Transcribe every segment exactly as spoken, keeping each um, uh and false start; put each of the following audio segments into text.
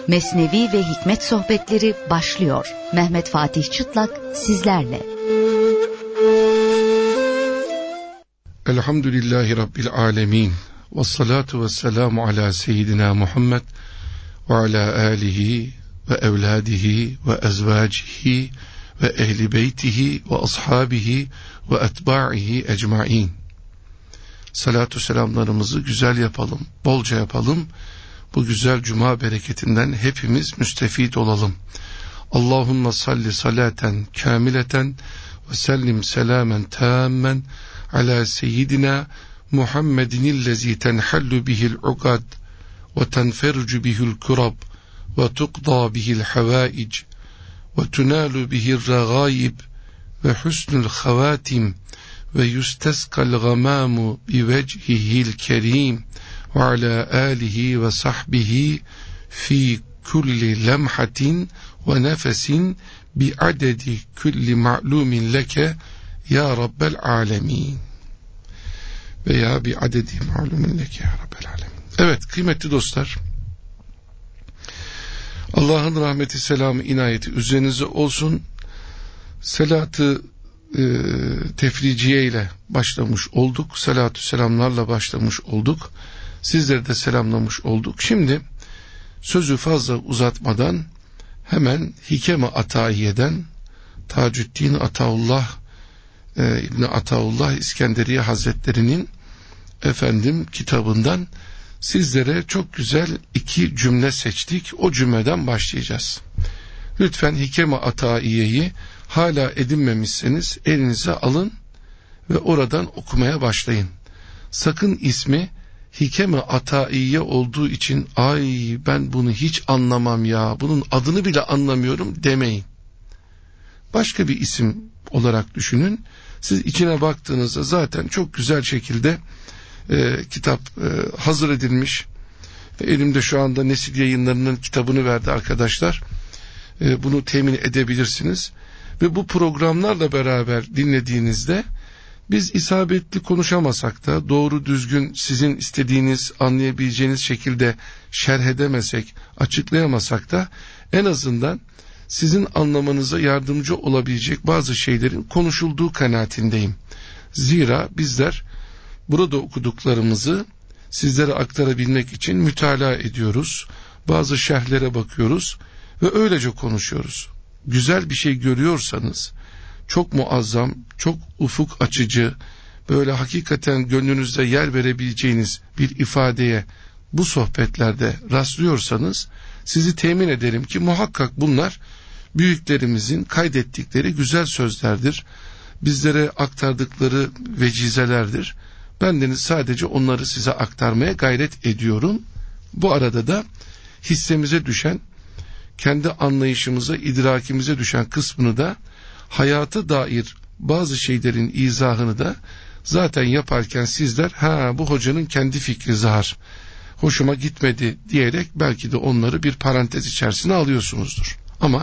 Mesnevi ve Hikmet Sohbetleri başlıyor. Mehmet Fatih Çıtlak sizlerle. Elhamdülillahi Rabbil alemin. Ve salatu ve selamu ala seyyidina Muhammed ve ala alihi ve evladihi ve ezvacihi ve ehli beytihi ve ashabihi ve etba'ihi ecmain. Salatu selamlarımızı güzel yapalım, bolca yapalım. Bu güzel cuma bereketinden hepimiz müstefit olalım. Allahümme salli salaten kamileten ve sellim selamen tammen ala seyyidina Muhammedinillezî tenhallu bihil ukad ve tenfercu bihil kurab ve tuqda bihil havaic ve tunalu bihil ragâib ve husnul havatim ve yusteskal gamamu bi vechihil kerim ve ala alihi ve sahbihi fi kulli lemhatin ve nefesin bi adedi kulli ma'lumin leke ya Rabbel alemin veya bi adedi ma'lumin leke ya Rabbel alemin. Evet kıymetli dostlar, Allah'ın rahmeti, selamı, inayeti üzerinize olsun. Selatı e, tefriciye ile başlamış olduk. Salatü selamlarla başlamış olduk. Sizleri de selamlamış olduk. Şimdi sözü fazla uzatmadan hemen Hikem-i Atayiye'den Tacuddin Ataullah e, İbni Ataullah İskenderiye Hazretleri'nin efendim kitabından sizlere çok güzel iki cümle seçtik. O cümleden başlayacağız. Lütfen Hikem-i Atayiye'yi hala edinmemişseniz elinize alın ve oradan okumaya başlayın. Sakın ismi Hikem-i Ataiye olduğu için ay ben bunu hiç anlamam ya, bunun adını bile anlamıyorum demeyin. Başka bir isim olarak düşünün. Siz içine baktığınızda zaten çok güzel şekilde e, kitap e, hazır edilmiş. Elimde şu anda Nesil Yayınları'nın kitabını verdi arkadaşlar. E, bunu temin edebilirsiniz. Ve bu programlarla beraber dinlediğinizde biz isabetli konuşamasak da, doğru düzgün sizin istediğiniz, anlayabileceğiniz şekilde şerh edemesek, açıklayamasak da en azından sizin anlamanıza yardımcı olabilecek bazı şeylerin konuşulduğu kanaatindeyim. Zira bizler burada okuduklarımızı sizlere aktarabilmek için mütalaa ediyoruz. Bazı şerhlere bakıyoruz ve öylece konuşuyoruz. Güzel bir şey görüyorsanız, çok muazzam, çok ufuk açıcı, böyle hakikaten gönlünüzde yer verebileceğiniz bir ifadeye bu sohbetlerde rastlıyorsanız, sizi temin ederim ki muhakkak bunlar büyüklerimizin kaydettikleri güzel sözlerdir. Bizlere aktardıkları vecizelerdir. Bendeniz sadece onları size aktarmaya gayret ediyorum. Bu arada da hissemize düşen, kendi anlayışımıza, idrakimize düşen kısmını da, hayata dair bazı şeylerin izahını da zaten yaparken sizler ha bu hocanın kendi fikri zahar, hoşuma gitmedi diyerek belki de onları bir parantez içerisine alıyorsunuzdur. Ama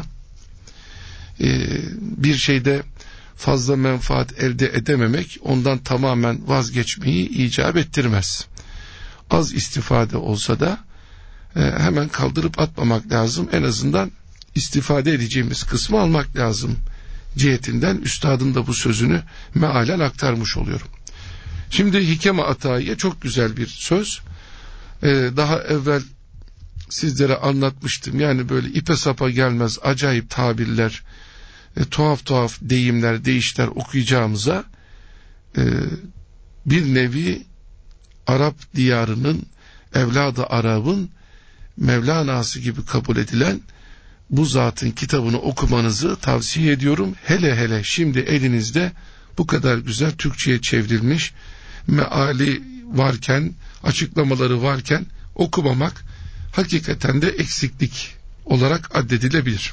e, bir şeyde fazla menfaat elde edememek ondan tamamen vazgeçmeyi icap ettirmez. Az istifade olsa da e, hemen kaldırıp atmamak lazım. En azından istifade edeceğimiz kısmı almak lazım cihetinden üstadın da bu sözünü mealen aktarmış oluyorum. Şimdi Hikem-i Atayiye çok güzel bir söz. Ee, daha evvel sizlere anlatmıştım. Yani böyle ipe sapa gelmez acayip tabirler, e, tuhaf tuhaf deyimler, deyişler okuyacağımıza e, bir nevi Arap diyarının, evladı Arap'ın Mevlana'sı gibi kabul edilen bu zatın kitabını okumanızı tavsiye ediyorum. Hele hele şimdi elinizde bu kadar güzel Türkçe'ye çevrilmiş meali varken, açıklamaları varken okumamak hakikaten de eksiklik olarak addedilebilir.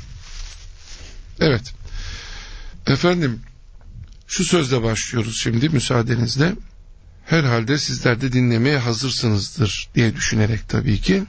Evet. Efendim, şu sözle başlıyoruz şimdi müsaadenizle. Herhalde sizler de dinlemeye hazırsınızdır diye düşünerek tabii ki.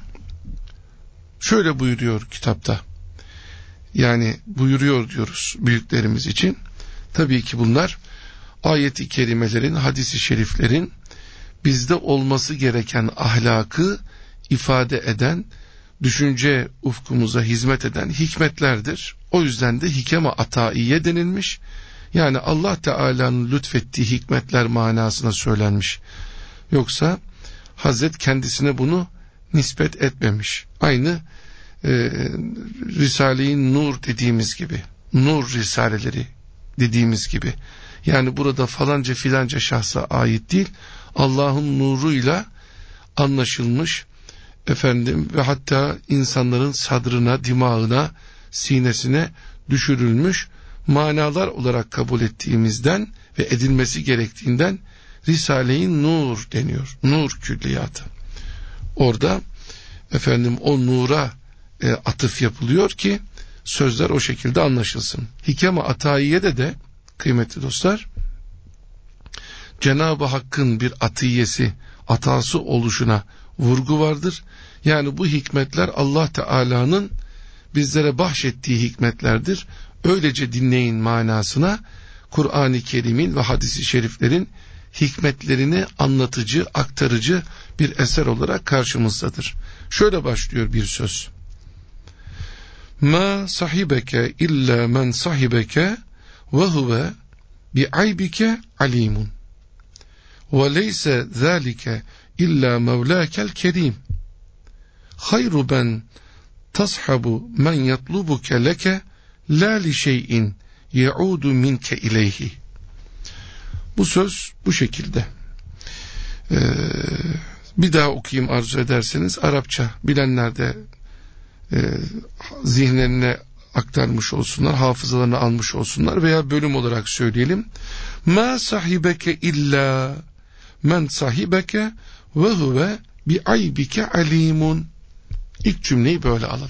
Şöyle buyuruyor kitapta. Yani buyuruyor diyoruz büyüklerimiz için. Tabii ki bunlar ayet-i kerimelerin, hadis-i şeriflerin bizde olması gereken ahlakı ifade eden, düşünce ufkumuza hizmet eden hikmetlerdir. O yüzden de hikeme ataiye denilmiş. Yani Allah Teala'nın lütfettiği hikmetler manasına söylenmiş. Yoksa Hazret kendisine bunu nispet etmemiş. Aynı e, Risale-i Nur dediğimiz gibi, Nur Risaleleri dediğimiz gibi. Yani burada falanca filanca şahsa ait değil, Allah'ın nuruyla anlaşılmış efendim ve hatta insanların sadrına, dimağına, sinesine düşürülmüş manalar olarak kabul ettiğimizden ve edilmesi gerektiğinden Risale-i Nur deniyor. Nur külliyatı. Orada efendim o nura e, atıf yapılıyor ki sözler o şekilde anlaşılsın. Hikeme ataiye de kıymetli dostlar, Cenab-ı Hakk'ın bir atiyesi, atası oluşuna vurgu vardır. Yani bu hikmetler Allah Teala'nın bizlere bahşettiği hikmetlerdir. Öylece dinleyin manasına Kur'an-ı Kerim'in ve hadis-i şeriflerin hikmetlerini anlatıcı, aktarıcı bir eser olarak karşımızdadır. Şöyle başlıyor bir söz. Ma sahibeke illa men sahibeke ve huve bi aybike alimun. Ve leyse zâlike illa mevlâkel kerim. Hayru ben tashabu men yatlubuke leke la li şeyin yaudu minke ileyhi. Bu söz bu şekilde. Ee, bir daha okuyayım arzu ederseniz. Arapça bilenler de e, zihinlerine aktarmış olsunlar, hafızalarına almış olsunlar veya bölüm olarak söyleyelim. Ma sahibeke illa men sahibeke ve huve bi aybike alimun. İlk cümleyi böyle alalım.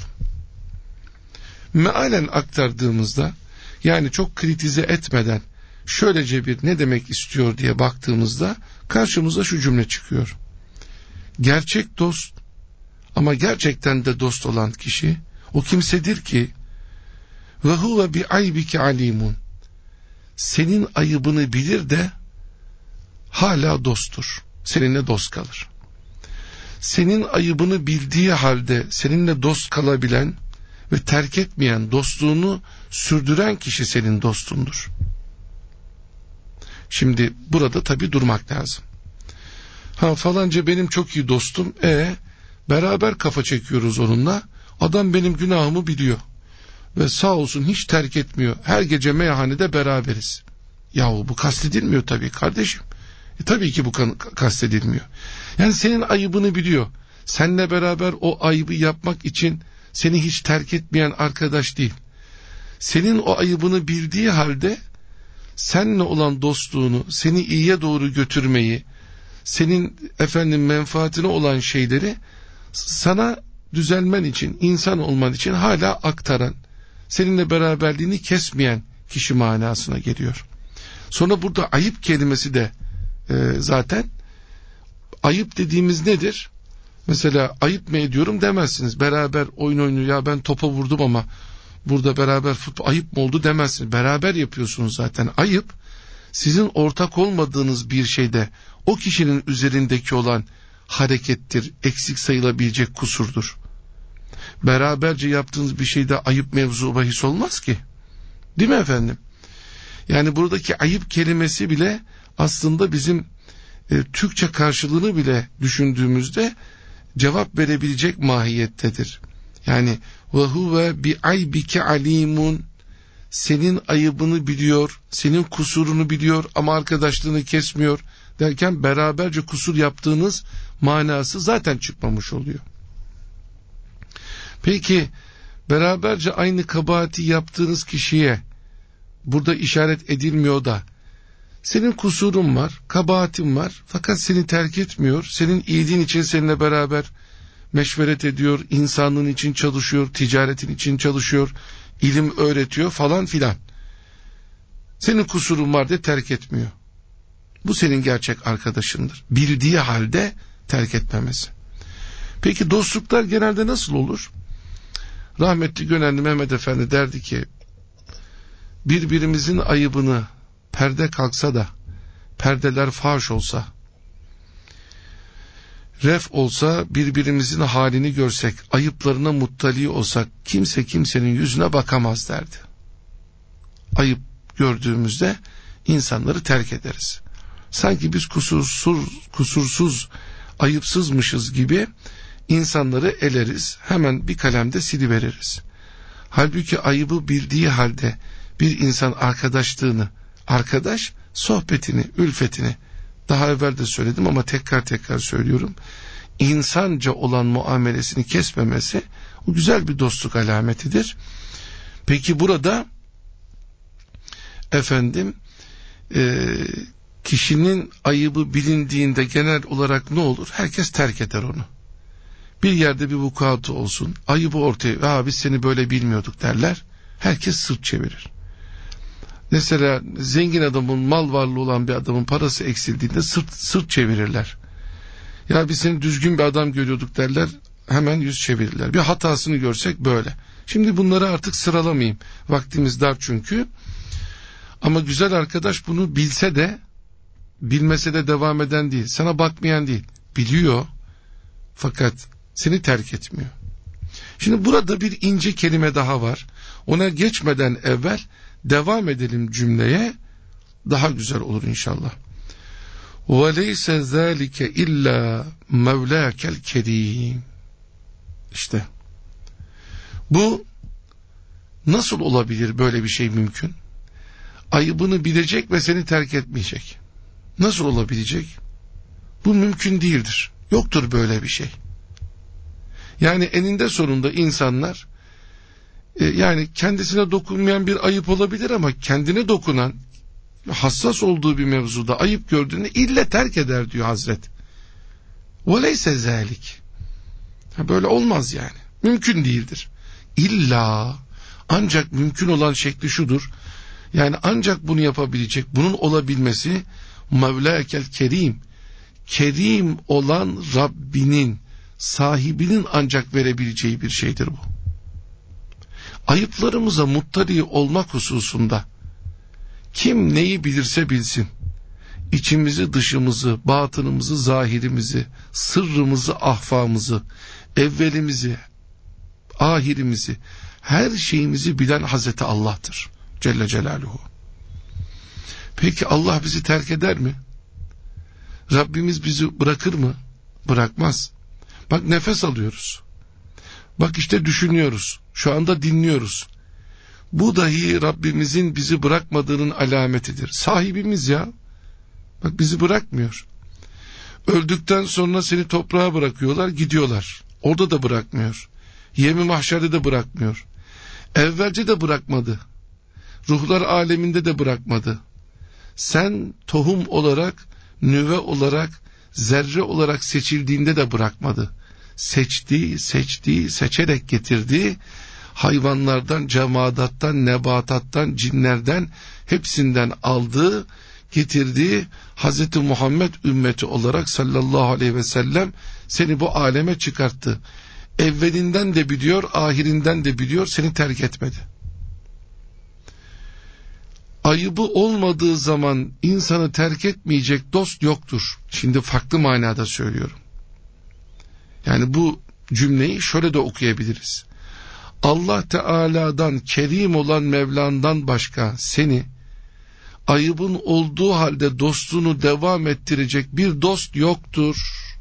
Mealen aktardığımızda, yani çok kritize etmeden şöylece bir ne demek istiyor diye baktığımızda karşımıza şu cümle çıkıyor. Gerçek dost ama gerçekten de dost olan kişi o kimsedir ki ve huve bi aybike alimun, senin ayıbını bilir de hala dosttur. Seninle dost kalır. Senin ayıbını bildiği halde seninle dost kalabilen ve terk etmeyen, dostluğunu sürdüren kişi senin dostundur. Şimdi burada tabii durmak lazım. Ha falanca benim çok iyi dostum, e beraber kafa çekiyoruz onunla. Adam benim günahımı biliyor ve sağ olsun hiç terk etmiyor. Her gece meyhanede beraberiz. Yahu bu kastedilmiyor tabii kardeşim. E, tabii ki bu kastedilmiyor. Yani senin ayıbını biliyor. Seninle beraber o ayıbı yapmak için seni hiç terk etmeyen arkadaş değil. Senin o ayıbını bildiği halde seninle olan dostluğunu, seni iyiye doğru götürmeyi, senin efendim menfaatine olan şeyleri sana düzelmen için, insan olman için hala aktaran, seninle beraberliğini kesmeyen kişi manasına geliyor. Sonra burada ayıp kelimesi de e, zaten ayıp dediğimiz nedir? Mesela ayıp mı ediyorum demezsiniz. Beraber oyun oynuyor, ya ben topa vurdum ama burada beraber futbol ayıp mı oldu demezsiniz. Beraber yapıyorsunuz zaten. Ayıp sizin ortak olmadığınız bir şeyde o kişinin üzerindeki olan harekettir, eksik sayılabilecek kusurdur. Beraberce yaptığınız bir şeyde ayıp mevzu bahis olmaz ki. Değil mi efendim? Yani buradaki ayıp kelimesi bile aslında bizim e, Türkçe karşılığını bile düşündüğümüzde cevap verebilecek mahiyettedir. Yani ve huve bi aybike alimun, senin ayıbını biliyor, senin kusurunu biliyor ama arkadaşlığını kesmiyor derken beraberce kusur yaptığınız manası zaten çıkmamış oluyor. Peki beraberce aynı kabahati yaptığınız kişiye burada işaret edilmiyor da senin kusurun var, kabahatin var fakat seni terk etmiyor, senin iyiliğin için seninle beraber meşveret ediyor, insanlığın için çalışıyor, ticaretin için çalışıyor, ilim öğretiyor falan filan. Senin kusurun var diye terk etmiyor. Bu senin gerçek arkadaşındır. Bildiği halde terk etmemesi. Peki dostluklar genelde nasıl olur? Rahmetli Gönenli Mehmet Efendi derdi ki, birbirimizin ayıbını perde kalksa da perdeler faş olsa, ref olsa, birbirimizin halini görsek, ayıplarına muttali olsak kimse kimsenin yüzüne bakamaz derdi. Ayıp gördüğümüzde insanları terk ederiz. Sanki biz kusursuz, kusursuz, ayıpsızmışız gibi insanları eleriz, hemen bir kalemde siliveririz. Halbuki ayıbı bildiği halde bir insan arkadaşlığını, arkadaş sohbetini, ülfetini, daha evvel de söyledim ama tekrar tekrar söylüyorum, insanca olan muamelesini kesmemesi o güzel bir dostluk alametidir. Peki burada efendim e, kişinin ayıbı bilindiğinde genel olarak ne olur? Herkes terk eder onu. Bir yerde bir vukuatı olsun, ayıbı ortaya, "Aa, biz seni böyle bilmiyorduk" derler. Herkes sırt çevirir. Mesela zengin adamın, mal varlığı olan bir adamın parası eksildiğinde sırt, sırt çevirirler. "Ya biz seni düzgün bir adam görüyorduk" derler. Hemen yüz çevirirler. Bir hatasını görsek böyle. Şimdi bunları artık sıralamayayım. Vaktimiz dar çünkü. Ama güzel arkadaş bunu bilse de, bilmese de devam eden değil. Sana bakmayan değil. Biliyor. Fakat seni terk etmiyor. Şimdi burada bir ince kelime daha var. Ona geçmeden evvel devam edelim cümleye. Daha güzel olur inşallah. وَلَيْسَ ذَٰلِكَ اِلَّا مَوْلَاكَ الْكَرِيمِ. İşte bu nasıl olabilir, böyle bir şey mümkün? Ayıbını bilecek ve seni terk etmeyecek. Nasıl olabilecek? Bu mümkün değildir. Yoktur böyle bir şey. Yani eninde sonunda insanlar e, yani kendisine dokunmayan bir ayıp olabilir ama kendine dokunan, hassas olduğu bir mevzuda ayıp gördüğünde ille terk eder diyor Hazret. وَلَيْسَ ذَٰلِكِ. Böyle olmaz yani. Mümkün değildir. İlla, ancak mümkün olan şekli şudur. Yani ancak bunu yapabilecek, bunun olabilmesi Mevlâkel Kerim, Kerim olan Rabbinin, sahibinin ancak verebileceği bir şeydir bu. Ayıplarımıza muttali olmak hususunda kim neyi bilirse bilsin, içimizi, dışımızı, batınımızı, zahirimizi, sırrımızı, ahfamızı, evvelimizi, ahirimizi, her şeyimizi bilen Hazreti Allah'tır Celle Celaluhu. Peki Allah bizi terk eder mi? Rabbimiz bizi bırakır mı? Bırakmaz. Bak nefes alıyoruz. Bak işte düşünüyoruz. Şu anda dinliyoruz. Bu dahi Rabbimizin bizi bırakmadığının alametidir. Sahibimiz ya. Bak bizi bırakmıyor. Öldükten sonra seni toprağa bırakıyorlar, gidiyorlar. Orada da bırakmıyor. Yemi mahşerde de bırakmıyor. Evvelce de bırakmadı. Ruhlar aleminde de bırakmadı. Sen tohum olarak, nüve olarak, zerre olarak seçildiğinde de bırakmadı. Seçti, seçti, seçerek getirdi. Hayvanlardan, cemadattan, nebatattan, cinlerden hepsinden aldı, getirdi. Hazreti Muhammed ümmeti olarak sallallahu aleyhi ve sellem seni bu aleme çıkarttı. Evvelinden de biliyor, ahirinden de biliyor, seni terk etmedi. Ayıbı olmadığı zaman insanı terk etmeyecek dost yoktur. Şimdi farklı manada söylüyorum. Yani bu cümleyi şöyle de okuyabiliriz. Allah Teala'dan, kerim olan Mevlan'dan başka seni ayıbın olduğu halde dostluğunu devam ettirecek bir dost yoktur.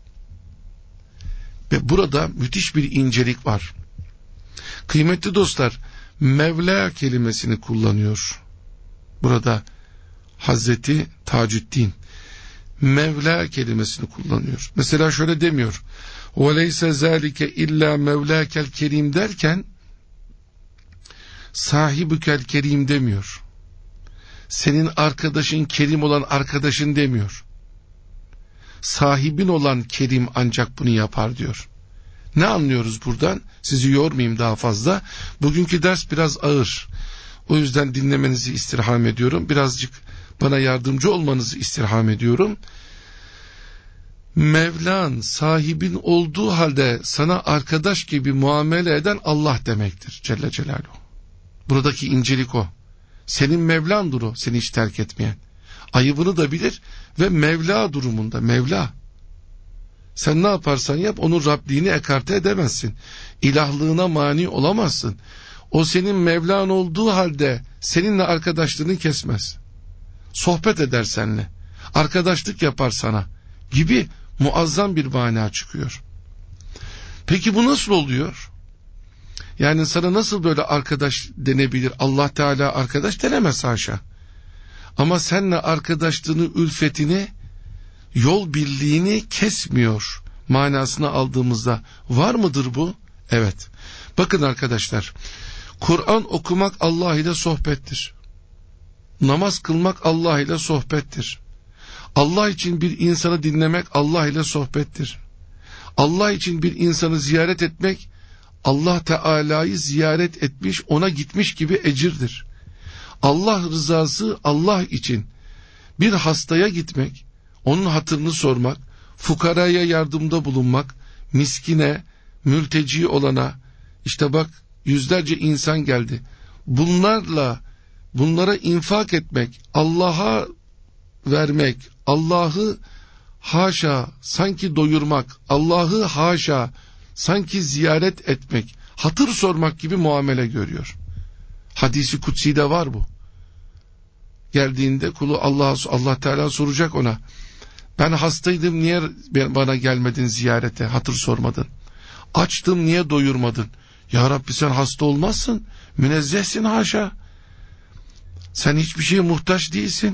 Ve burada müthiş bir incelik var. Kıymetli dostlar, Mevla kelimesini kullanıyor. Burada Hazreti Taceddin Mevla kelimesini kullanıyor. Mesela şöyle demiyor. وَلَيْسَ ذَٰلِكَ اِلَّا مَوْلَاكَ الْكَرِيمِ derken sahibükel kerim demiyor. Senin arkadaşın kerim olan arkadaşın demiyor. Sahibin olan kerim ancak bunu yapar diyor. Ne anlıyoruz buradan? Sizi yormayayım daha fazla. Bugünkü ders biraz ağır. O yüzden dinlemenizi istirham ediyorum. Birazcık bana yardımcı olmanızı istirham ediyorum. Mevlan, sahibin olduğu halde sana arkadaş gibi muamele eden Allah demektir Celle Celaluhu. Buradaki incelik o. Senin Mevlandır o, seni hiç terk etmeyen. Ayıbını da bilir ve Mevla durumunda, Mevla. Sen ne yaparsan yap onun Rabliğini ekarte edemezsin. İlahlığına mani olamazsın. O senin Mevlan olduğu halde seninle arkadaşlığını kesmez. Sohbet eder seninle. Arkadaşlık yapar sana gibi muazzam bir mana çıkıyor. Peki bu nasıl oluyor? Yani sana nasıl böyle arkadaş denebilir? Allah Teala arkadaş denemez haşa. Ama seninle arkadaşlığını, ülfetini, yol birliğini kesmiyor manasına aldığımızda var mıdır bu? Evet. Bakın arkadaşlar, Kur'an okumak Allah ile sohbettir. Namaz kılmak Allah ile sohbettir. Allah için bir insanı dinlemek Allah ile sohbettir. Allah için bir insanı ziyaret etmek, Allah Teala'yı ziyaret etmiş, ona gitmiş gibi ecirdir. Allah rızası Allah için bir hastaya gitmek, onun hatırını sormak, fukaraya yardımda bulunmak, miskine, mülteci olana, işte bak yüzlerce insan geldi. Bunlarla, bunlara infak etmek, Allah'a vermek, Allah'ı haşa sanki doyurmak, Allah'ı haşa sanki ziyaret etmek, hatır sormak gibi muamele görüyor. Hadisi kutsi'de var bu. Geldiğinde kulu Allah Allah Teala soracak ona. Ben hastaydım, niye bana gelmedin ziyarete, hatır sormadın? Açtım, niye doyurmadın? Ya Rabbi sen hasta olmazsın, münezzehsin haşa. Sen hiçbir şeye muhtaç değilsin.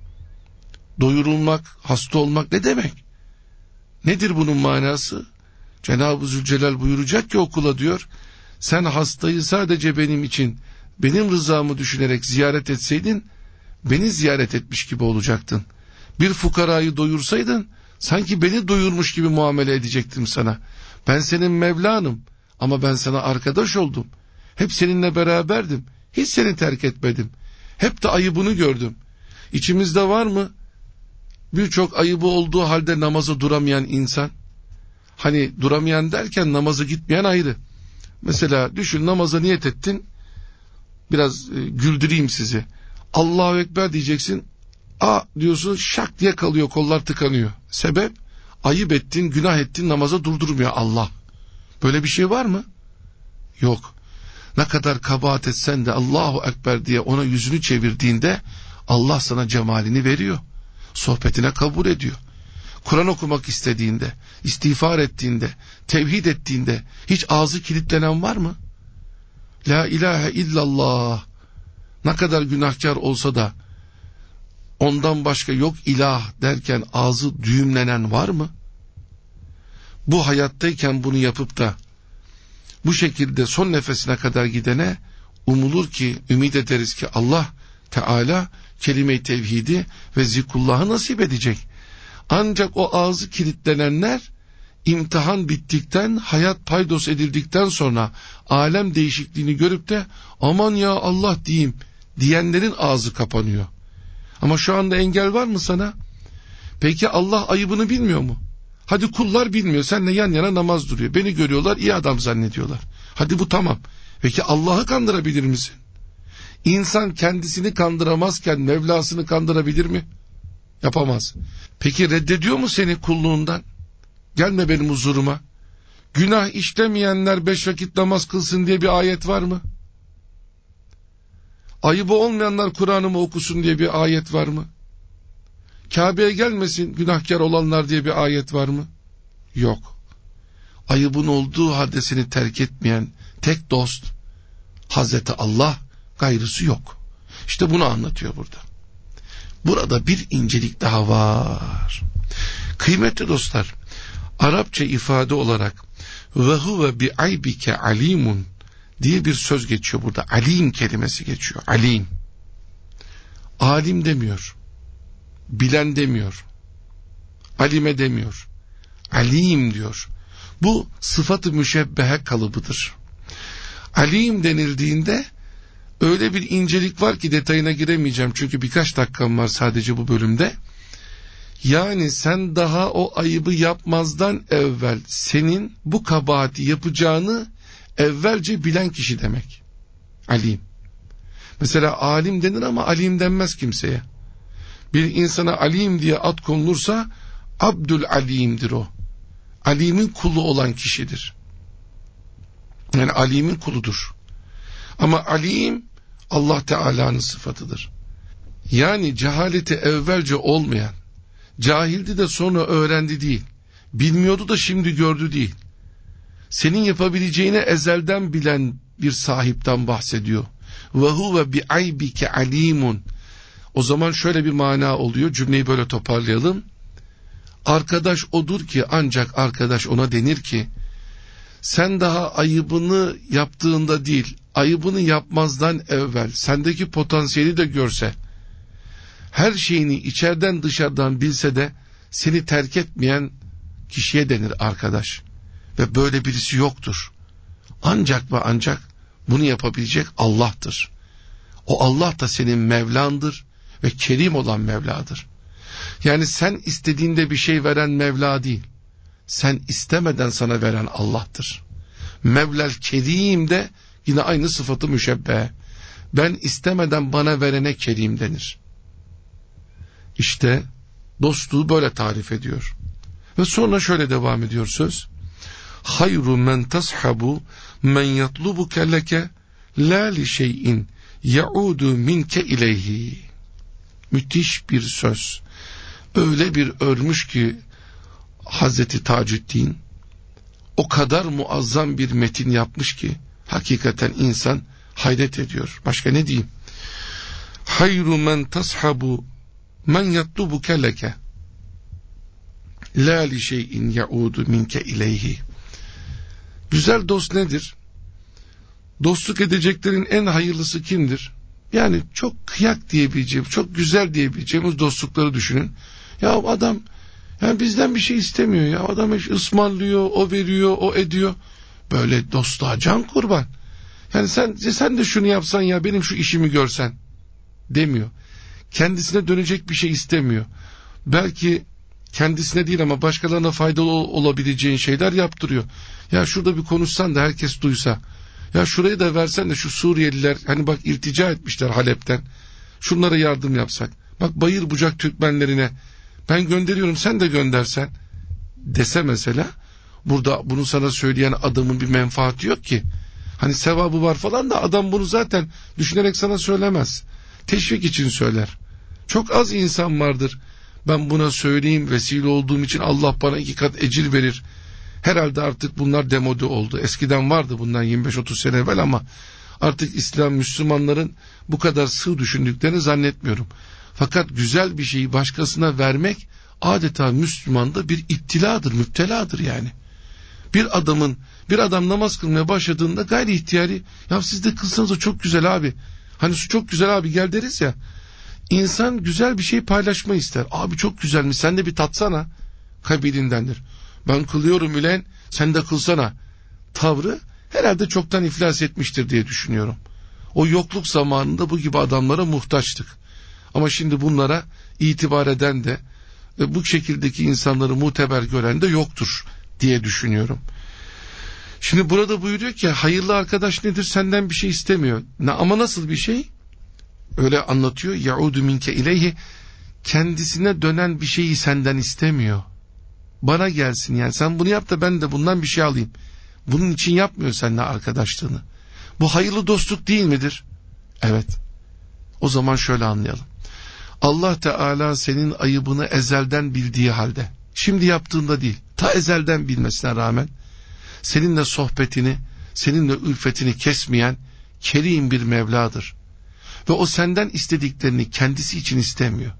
Doyurulmak, hasta olmak ne demek? Nedir bunun manası? Cenab-ı Zülcelal buyuracak ki okula diyor, sen hastayı sadece benim için, benim rızamı düşünerek ziyaret etseydin, beni ziyaret etmiş gibi olacaktın. Bir fukarayı doyursaydın, sanki beni doyurmuş gibi muamele edecektim sana. Ben senin Mevlanım ama ben sana arkadaş oldum. Hep seninle beraberdim. Hiç seni terk etmedim. Hep de ayıbını gördüm. İçimizde var mı birçok ayıbı olduğu halde namaza duramayan insan? Hani duramayan derken namazı gitmeyen ayrı. Mesela düşün, namaza niyet ettin. Biraz e, güldüreyim sizi. Allahu Ekber diyeceksin. A diyorsun, şak diye kalıyor, kollar tıkanıyor. Sebep? Ayıp ettin, günah ettin, namaza durdurmuyor Allah. Böyle bir şey var mı? Yok. Ne kadar kabahat etsen de Allahu Ekber diye ona yüzünü çevirdiğinde Allah sana cemalini veriyor. Sohbetine kabul ediyor. Kur'an okumak istediğinde, istiğfar ettiğinde, tevhid ettiğinde hiç ağzı kilitlenen var mı? La ilahe illallah. Ne kadar günahkar olsa da ondan başka yok ilah derken ağzı düğümlenen var mı? Bu hayattayken bunu yapıp da bu şekilde son nefesine kadar gidene umulur ki, ümit ederiz ki Allah Teala kelime-i tevhidi ve zikrullahı nasip edecek. Ancak o ağzı kilitlenenler imtihan bittikten, hayat paydos edildikten sonra alem değişikliğini görüp de aman ya Allah diyeyim diyenlerin ağzı kapanıyor. Ama şu anda engel var mı sana? Peki Allah ayıbını bilmiyor mu? Hadi kullar bilmiyor, seninle yan yana namaz duruyor. Beni görüyorlar, iyi adam zannediyorlar. Hadi bu tamam. Peki Allah'ı kandırabilir misin? İnsan kendisini kandıramazken Mevlasını kandırabilir mi? Yapamaz. Peki reddediyor mu seni kulluğundan? Gelme benim huzuruma. Günah işlemeyenler beş vakit namaz kılsın diye bir ayet var mı? Ayıbı olmayanlar Kur'an'ımı okusun diye bir ayet var mı? Kabe'ye gelmesin günahkar olanlar diye bir ayet var mı? Yok. Ayıbın olduğu halde seni terk etmeyen tek dost Hazreti Allah, gayrısı yok. İşte bunu anlatıyor burada. Burada bir incelik daha var. Kıymetli dostlar, Arapça ifade olarak ve huve bi aybike alimun diye bir söz geçiyor burada. Alim kelimesi geçiyor. Alim. Alim demiyor. Bilen demiyor. Alime demiyor. Alim diyor. Bu sıfat-ı müşebbehe kalıbıdır. Alim denildiğinde öyle bir incelik var ki detayına giremeyeceğim. Çünkü birkaç dakikam var sadece bu bölümde. Yani sen daha o ayıbı yapmazdan evvel senin bu kabahati yapacağını evvelce bilen kişi demek. Alim. Mesela alim denir ama alim denmez kimseye. Bir insana alim diye ad konulursa Abdül Alim'dir o. Alim'in kulu olan kişidir. Yani Alim'in kuludur. Ama Alim Allah Teala'nın sıfatıdır. Yani cehaleti evvelce olmayan, cahildi de sonra öğrendi değil, bilmiyordu da şimdi gördü değil. Senin yapabileceğini ezelden bilen bir sahipten bahsediyor. Ve huve bi aybike alimun. O zaman şöyle bir mana oluyor, cümleyi böyle toparlayalım. Arkadaş odur ki, ancak arkadaş ona denir ki, sen daha ayıbını yaptığında değil, ayıbını yapmazdan evvel sendeki potansiyeli de görse, her şeyini içeriden dışarıdan bilse de seni terk etmeyen kişiye denir arkadaş. Ve böyle birisi yoktur. Ancak ve ancak bunu yapabilecek Allah'tır. O Allah da senin Mevlandır ve kerim olan Mevladır. Yani sen istediğinde bir şey veren Mevla değil, sen istemeden sana veren Allah'tır. Mevlel Kerim de yine aynı sıfatı müşebbehe. Ben istemeden bana verene Kerim denir. İşte dostluğu böyle tarif ediyor. Ve sonra şöyle devam ediyor söz. Hayru men tashabu men yatlubuke leke la li şeyin yaudu minke ileyhi. Müthiş bir söz. Öyle bir örmüş ki Hazreti Taceddin o kadar muazzam bir metin yapmış ki hakikaten insan hayret ediyor. Başka ne diyeyim? Hayru men tashabu men yatlubuke leke la li şeyin yaudu minke ileyhi. Güzel dost nedir? Dostluk edeceklerin en hayırlısı kimdir? Yani çok kıyak diyebileceğim, çok güzel diyebileceğimiz dostlukları düşünün. Ya adam yani bizden bir şey istemiyor ya. Adam hiç ısmarlıyor, o veriyor, o ediyor. Böyle dostluğa can kurban. Yani sen sen de şunu yapsan ya, benim şu işimi görsen demiyor. Kendisine dönecek bir şey istemiyor. Belki kendisine değil ama başkalarına faydalı olabileceğin şeyler yaptırıyor. Ya şurada bir konuşsan da herkes duysa. Ya şurayı da versen de şu Suriyeliler, hani bak iltica etmişler Halep'ten. Şunlara yardım yapsak. Bak bayır bucak Türkmenlerine ben gönderiyorum, sen de göndersen dese mesela, burada bunu sana söyleyen adamın bir menfaati yok ki. Hani sevabı var falan da adam bunu zaten düşünerek sana söylemez. Teşvik için söyler. Çok az insan vardır, ben buna söyleyeyim, vesile olduğum için Allah bana iki kat ecir verir. Herhalde artık bunlar demode oldu. Eskiden vardı bundan yirmi beş otuz sene evvel ama artık İslam, Müslümanların bu kadar sığ düşündüklerini zannetmiyorum. Fakat güzel bir şeyi başkasına vermek adeta Müslümanda bir iptiladır, müpteladır yani. Bir adamın, bir adam namaz kılmaya başladığında gayri ihtiyari, ya siz de kılsanız da çok güzel abi. Hani su çok güzel abi gel deriz ya. İnsan güzel bir şey paylaşma ister. Abi çok güzelmiş, sen de bir tatsana kabilindendir. Ben kılıyorum ülen, sen de kılsana tavrı herhalde çoktan iflas etmiştir diye düşünüyorum. O yokluk zamanında bu gibi adamlara muhtaçtık. Ama şimdi bunlara itibar eden de ve bu şekildeki insanları muteber gören de yoktur diye düşünüyorum. Şimdi burada buyuruyor ki hayırlı arkadaş nedir? Senden bir şey istemiyor. Ama nasıl bir şey? Öyle anlatıyor. Yaudu minke ileyhi, kendisine dönen bir şeyi senden istemiyor. Bana gelsin, yani sen bunu yap da ben de bundan bir şey alayım. Bunun için yapmıyor seninle arkadaşlığını. Bu hayırlı dostluk değil midir? Evet. O zaman şöyle anlayalım. Allah Teala senin ayıbını ezelden bildiği halde, şimdi yaptığında değil, ta ezelden bilmesine rağmen seninle sohbetini, seninle ülfetini kesmeyen kerim bir Mevladır. Ve o senden istediklerini kendisi için istemiyor.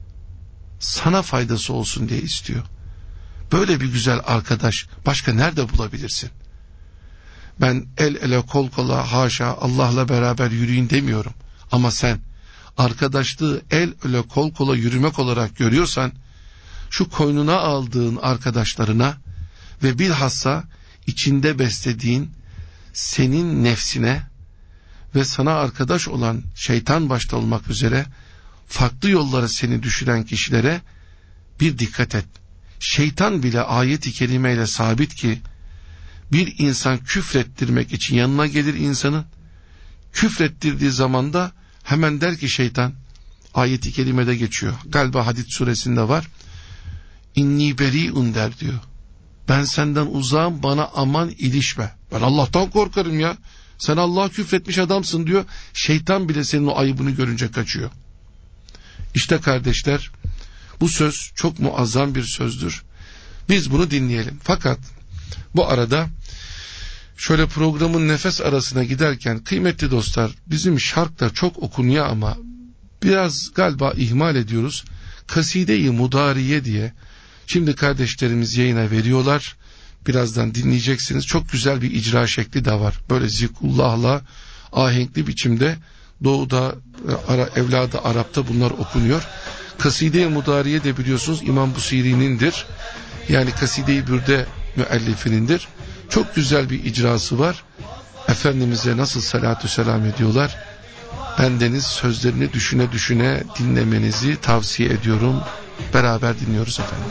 Sana faydası olsun diye istiyor. Böyle bir güzel arkadaş başka nerede bulabilirsin? Ben el ele kol kola haşa Allah'la beraber yürüyün demiyorum. Ama sen arkadaşlığı el ele kol kola yürümek olarak görüyorsan, şu koynuna aldığın arkadaşlarına ve bilhassa içinde beslediğin senin nefsine ve sana arkadaş olan şeytan başta olmak üzere farklı yollara seni düşüren kişilere bir dikkat et. Şeytan bile ayet-i kerimeyle sabit ki bir insan küfrettirmek için yanına gelir insanın, küfrettirdiği zaman da hemen der ki şeytan, ayet-i kerimede geçiyor, galiba Hadid suresinde var, inni beri'un der diyor. Ben senden uzağım, bana aman ilişme. Ben Allah'tan korkarım ya. Sen Allah'a küfretmiş adamsın diyor. Şeytan bile senin o ayıbını görünce kaçıyor. İşte kardeşler, bu söz çok muazzam bir sözdür. Biz bunu dinleyelim. Fakat bu arada şöyle programın nefes arasına giderken kıymetli dostlar, bizim şarkılar çok okunuyor ama biraz galiba ihmal ediyoruz. Kaside-i Mudariye diye şimdi kardeşlerimiz yayına veriyorlar. Birazdan dinleyeceksiniz. Çok güzel bir icra şekli de var. Böyle zikullahla ahenkli biçimde doğuda, ara, evladı Arap'ta bunlar okunuyor. Kaside-i Mudariye de biliyorsunuz İmam Busiri'nindir. Yani Kaside-i Bürde müellifinindir. Çok güzel bir icrası var. Efendimiz'e nasıl salatü selam ediyorlar. Bendeniz sözlerini düşüne düşüne dinlemenizi tavsiye ediyorum. Beraber dinliyoruz efendim.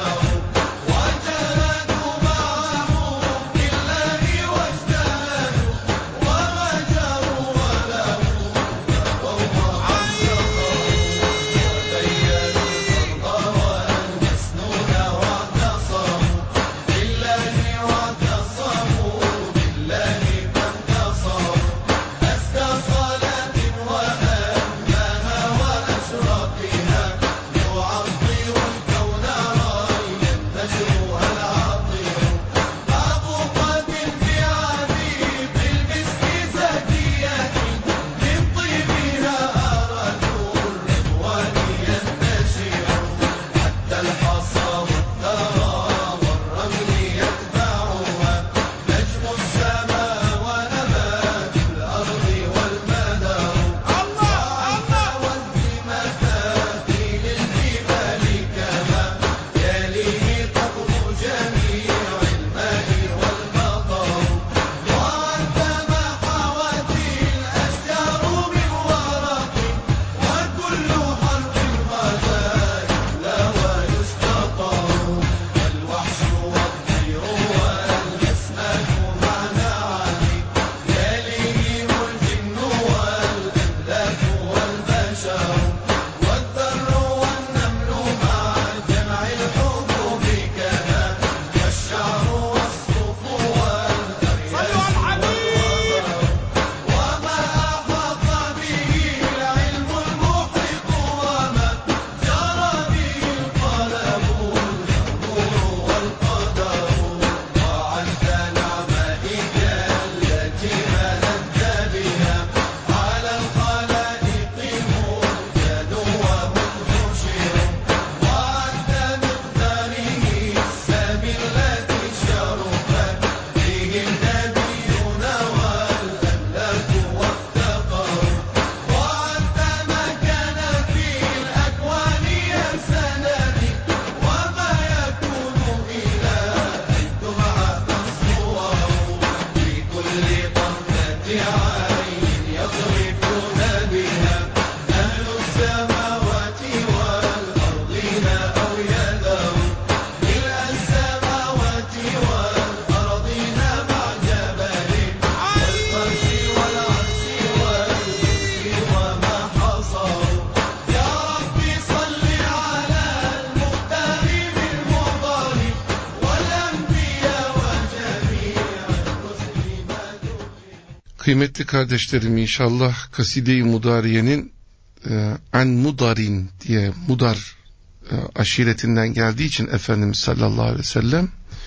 Kıymetli kardeşlerim, inşallah Kaside-i Mudariye'nin e, en mudarin diye mudar e, aşiretinden geldiği için Efendimiz sallallahu aleyhi ve sellem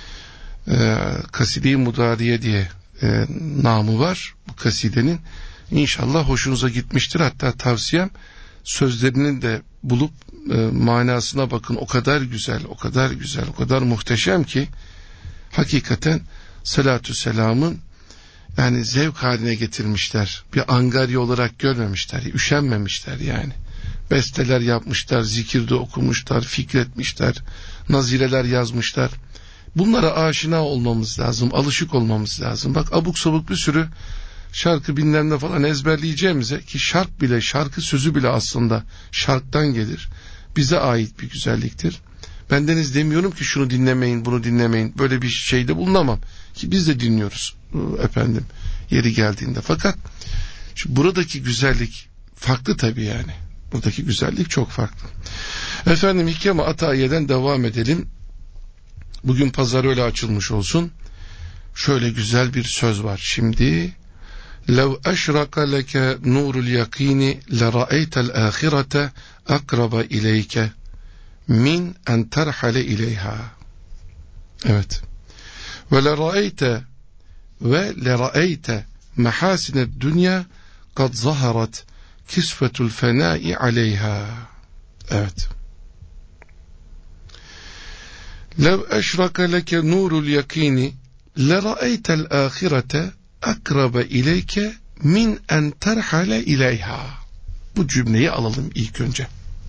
e, Kaside-i Mudariye diye e, namı var bu kasidenin. İnşallah hoşunuza gitmiştir. Hatta tavsiyem, sözlerinin de bulup e, manasına bakın. O kadar güzel, o kadar güzel, o kadar muhteşem ki hakikaten salatü selamın yani zevk haline getirmişler. Bir angarya olarak görmemişler, üşenmemişler yani. Besteler yapmışlar, zikirde okumuşlar, fikretmişler, nazireler yazmışlar. Bunlara aşina olmamız lazım, alışık olmamız lazım. Bak, abuk sabuk bir sürü şarkı binlerine falan ezberleyeceğimize, ki şark bile, şarkı sözü bile aslında şarktan gelir. Bize ait bir güzelliktir. Bendeniz demiyorum ki şunu dinlemeyin, bunu dinlemeyin. Böyle bir şeyde bulunamam. Ki biz de dinliyoruz efendim yeri geldiğinde. Fakat şu buradaki güzellik farklı tabii yani. Buradaki güzellik çok farklı. Efendim Hikem-i Atayiye'den devam edelim. Bugün pazar öyle açılmış olsun. Şöyle güzel bir söz var şimdi. لَوْ أَشْرَقَ لَكَ نُورُ الْيَقِينِ لَرَأَيْتَ الْآخِرَةَ أَقْرَبَ إِلَيْكَ مِنْ أَنْ تَرْحَلَ إِلَيْهَا. Evet. وَلَرَأَيْتَ وَلَرَأَيْتَ مَحَاسِنَ الدُّنْيَا قَدْ ظَهَرَتْ كِسْفَةُ الْفَنَاءِ عَلَيْهَا. Evet. لَوْ أَشْرَقَ لَكَ نُورُ الْيَقِينِ لَرَأَيْتَ الْآخِرَةَ أَقْرَبَ إِلَيْكَ مِنْ أَنْ تَرْحَلَ إِلَيْهَا. Bu cümleyi alalım ilk önce.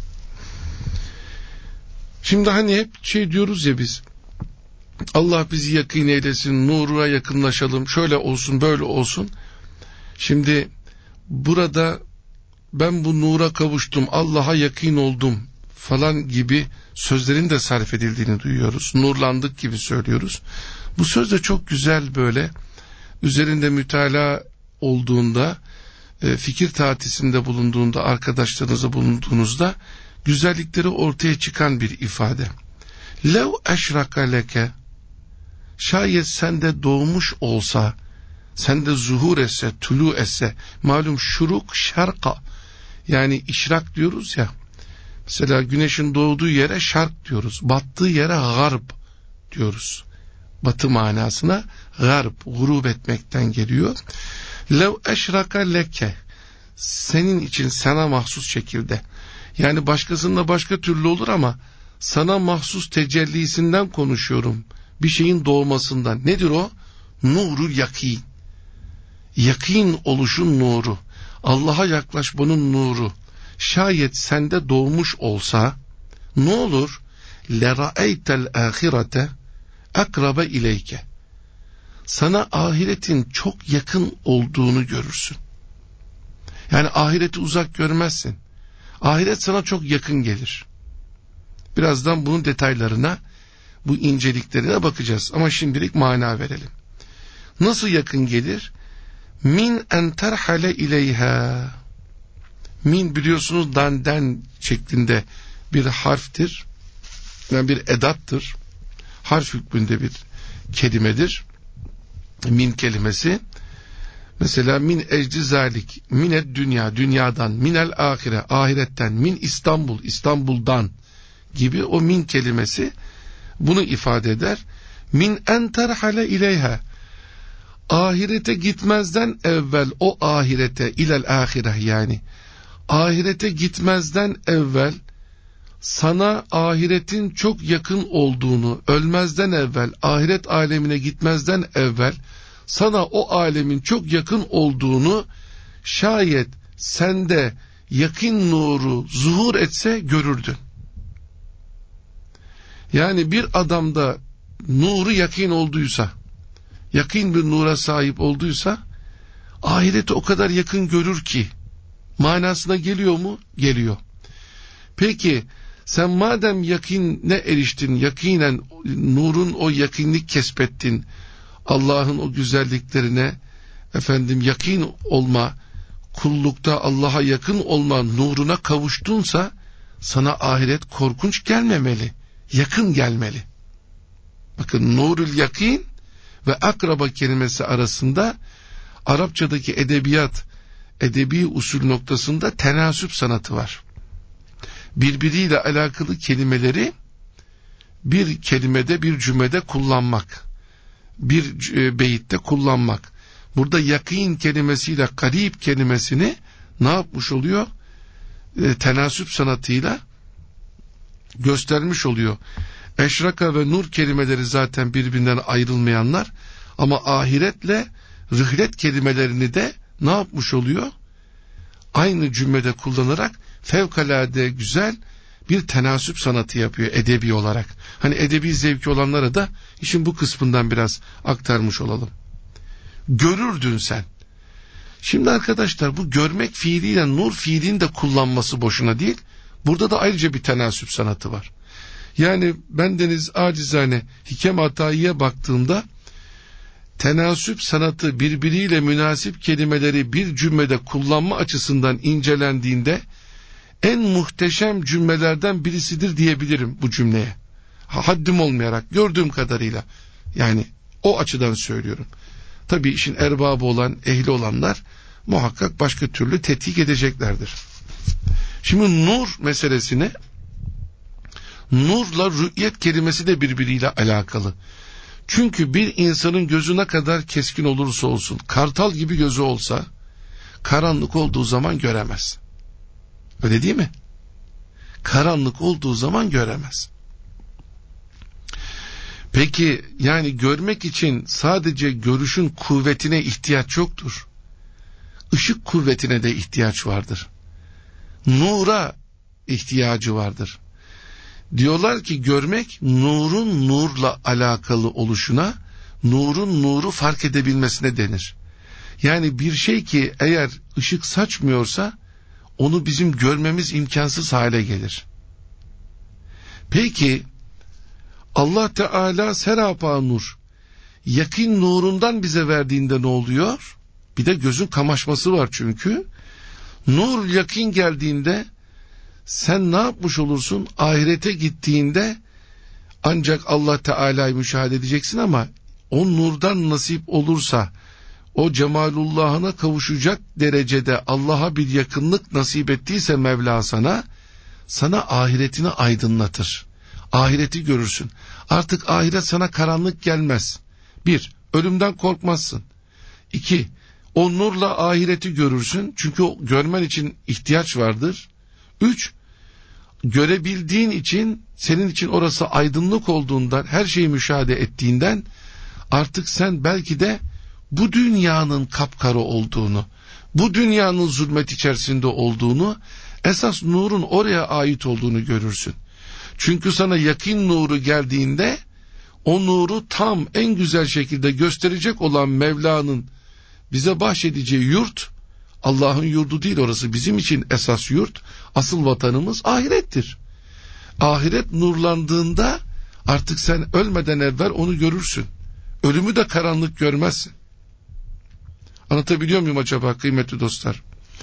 Şimdi hani hep şey diyoruz ya biz, Allah bizi yakîn eylesin, nuruna yakınlaşalım, şöyle olsun böyle olsun. Şimdi burada ben bu nura kavuştum, Allah'a yakîn oldum falan gibi sözlerin de sarf edildiğini duyuyoruz. Nurlandık gibi söylüyoruz. Bu söz de çok güzel, böyle üzerinde mütalaa olduğunda, fikir tatisinde bulunduğunda, arkadaşlarınızla bulunduğunuzda güzellikleri ortaya çıkan bir ifade. Lev eşraka leke, şayet sende doğmuş olsa, sende zuhur etse, tulu etse, malum şuruk şarka, yani işrak diyoruz ya, mesela güneşin doğduğu yere şark diyoruz, battığı yere garb diyoruz. Batı manasına garb, gurub etmekten geliyor. Lev eşraka leke, senin için sana mahsus şekilde, yani başkasında başka türlü olur ama sana mahsus tecellisinden konuşuyorum. Bir şeyin doğmasından. Nedir o? Nurul yakîn. Yakîn oluşun nuru. Allah'a yaklaşmanın nuru. Şayet sende doğmuş olsa ne olur? Lera'eytel ahirete akrabe ileyke. Sana ahiretin çok yakın olduğunu görürsün. Yani ahireti uzak görmezsin. Ahiret sana çok yakın gelir. Birazdan bunun detaylarına, bu inceliklerine bakacağız. Ama şimdilik mana verelim. Nasıl yakın gelir? Min en terhale ileyha. Min biliyorsunuz danden şeklinde bir harftir. Yani bir edattır. Harf hükmünde bir kelimedir. Min kelimesi. Mesela min eczizalik, mined dünya, dünyadan, minel ahire, ahiretten, min İstanbul, İstanbul'dan gibi o min kelimesi bunu ifade eder. Min en terhale ileyha, ahirete gitmezden evvel, o ahirete, ilel ahire, yani ahirete gitmezden evvel sana ahiretin çok yakın olduğunu, ölmezden evvel, ahiret alemine gitmezden evvel sana o alemin çok yakın olduğunu, şayet sende yakın nuru zuhur etse görürdün. Yani bir adamda nuru yakın olduysa, yakın bir nura sahip olduysa, ahireti o kadar yakın görür ki, manasına geliyor mu? Geliyor. Peki sen madem yakine eriştin, yakinen nurun o yakınlık kesbettin, Allah'ın o güzelliklerine efendim yakın olma, kullukta Allah'a yakın olma nuruna kavuştunsa, sana ahiret korkunç gelmemeli, yakın gelmeli. Bakın, nurul yakîn ve akraba kelimesi arasında Arapçadaki edebiyat, edebi usul noktasında tenasüp sanatı var. Birbiriyle alakalı kelimeleri bir kelimede, bir cümlede kullanmak, bir beyitte kullanmak. Burada yakîn kelimesiyle karib kelimesini ne yapmış oluyor? E, tenasüp sanatıyla göstermiş oluyor. Eşraka ve nur kelimeleri zaten birbirinden ayrılmayanlar, ama ahiretle rihlet kelimelerini de ne yapmış oluyor? Aynı cümlede kullanarak fevkalade güzel bir tenasüp sanatı yapıyor edebi olarak. Hani edebi zevki olanlara da işin bu kısmından biraz aktarmış olalım. Görürdün sen. Şimdi arkadaşlar, bu görmek fiiliyle nur fiilinin de kullanması boşuna değil. Burada da ayrıca bir tenasüp sanatı var. Yani bendeniz acizane Hikem Atayi'ye baktığımda, tenasüp sanatı birbiriyle münasip kelimeleri bir cümlede kullanma açısından incelendiğinde en muhteşem cümlelerden birisidir diyebilirim bu cümleye. haddim olmayarak gördüğüm kadarıyla, yani o açıdan söylüyorum. Tabii işin erbabı olan, ehli olanlar muhakkak başka türlü tetkik edeceklerdir. Şimdi nur meselesine, nurla rü'yet kelimesi de birbiriyle alakalı. Çünkü bir insanın gözü ne kadar keskin olursa olsun, kartal gibi gözü olsa, karanlık olduğu zaman göremez. Öyle değil mi? Karanlık olduğu zaman göremez. Peki yani görmek için sadece görüşün kuvvetine ihtiyaç yoktur. Işık kuvvetine de ihtiyaç vardır. Nura ihtiyacı vardır. Diyorlar ki görmek nurun nurla alakalı oluşuna, nurun nuru fark edebilmesine denir. Yani bir şey ki eğer ışık saçmıyorsa onu bizim görmemiz imkansız hale gelir. Peki Allah Teala serapa nur, yakın nurundan bize verdiğinde ne oluyor? Bir de gözün kamaşması var çünkü. Nur yakın geldiğinde sen ne yapmış olursun? Ahirete gittiğinde ancak Allah Teala'yı müşahede edeceksin ama o nurdan nasip olursa, o cemalullahına kavuşacak derecede Allah'a bir yakınlık nasip ettiyse Mevla sana, sana ahiretini aydınlatır. Ahireti görürsün. Artık ahiret sana karanlık gelmez. Bir, ölümden korkmazsın. İki, o nurla ahireti görürsün. Çünkü o görmen için ihtiyaç vardır. Üç, görebildiğin için, senin için orası aydınlık olduğundan, her şeyi müşahede ettiğinden, artık sen belki de bu dünyanın kapkara olduğunu, bu dünyanın zulmet içerisinde olduğunu, esas nurun oraya ait olduğunu görürsün. Çünkü sana yakın nuru geldiğinde, o nuru tam en güzel şekilde gösterecek olan Mevla'nın bize bahşedeceği yurt, Allah'ın yurdu değil orası, bizim için esas yurt, asıl vatanımız ahirettir. Ahiret nurlandığında artık sen ölmeden evvel onu görürsün. Ölümü de karanlık görmezsin. Anlatabiliyor muyum acaba kıymetli dostlar?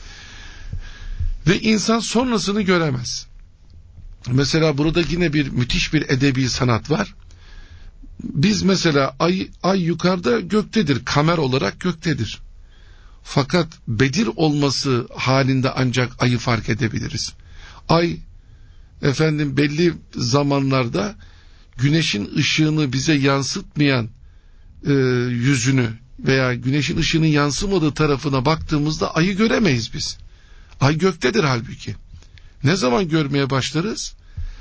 Ve insan sonrasını göremez. Mesela burada yine bir müthiş bir edebi sanat var. Biz mesela ay, ay yukarıda göktedir, kamer olarak göktedir. Fakat Bedir olması halinde ancak ayı fark edebiliriz. Ay efendim belli zamanlarda güneşin ışığını bize yansıtmayan e, yüzünü veya güneşin ışığının yansımadığı tarafına baktığımızda ayı göremeyiz biz. Ay göktedir halbuki. Ne zaman görmeye başlarız?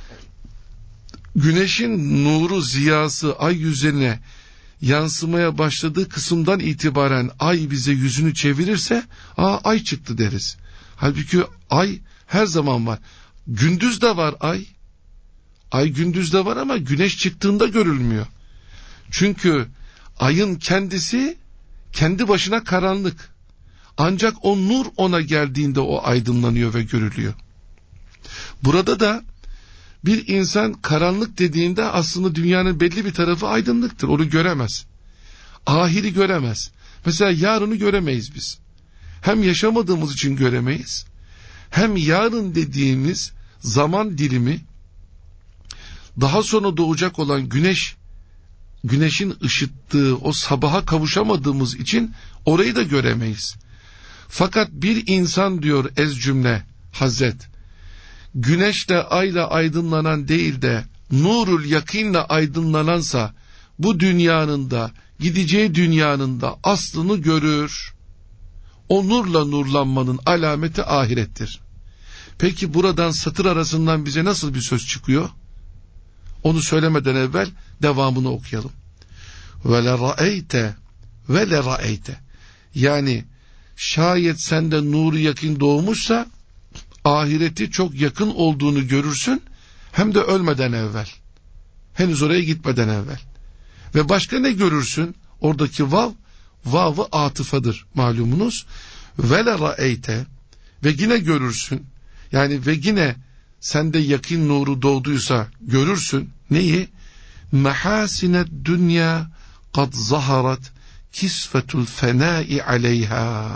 Güneşin nuru, ziyası ay yüzüne yansımaya başladığı kısımdan itibaren ay bize yüzünü çevirirse, aa ay çıktı deriz. Halbuki ay her zaman var. Gündüz de var ay. Ay gündüzde var ama güneş çıktığında görülmüyor. Çünkü ayın kendisi kendi başına karanlık. Ancak o nur ona geldiğinde o aydınlanıyor ve görülüyor. Burada da bir insan karanlık dediğinde aslında dünyanın belli bir tarafı aydınlıktır. Onu göremez. Ahiri göremez. Mesela yarını göremeyiz biz. Hem yaşamadığımız için göremeyiz. Hem yarın dediğimiz zaman dilimi, daha sonra doğacak olan güneş, güneşin ışıttığı o sabaha kavuşamadığımız için orayı da göremeyiz. Fakat bir insan diyor ez cümle Hazret, güneşle ayla aydınlanan değil de nurul yakinle aydınlanansa bu dünyanın da gideceği dünyanın da aslını görür. O nurla nurlanmanın alameti ahirettir. Peki buradan satır arasından bize nasıl bir söz çıkıyor? Onu söylemeden evvel devamını okuyalım. Ve le ra'eyte ve le ra'eyte. Yani şayet sende nuru yakın doğmuşsa ahireti çok yakın olduğunu görürsün, hem de ölmeden evvel, henüz oraya gitmeden evvel. Ve başka ne görürsün? Oradaki vav, vavı atıfadır malumunuz. Ve le ra'eyte, ve yine görürsün, yani ve yine sende yakın nuru doğduysa görürsün. Neyi? Mehasinet dünya kad zaharat kisfetul fenai aleyha.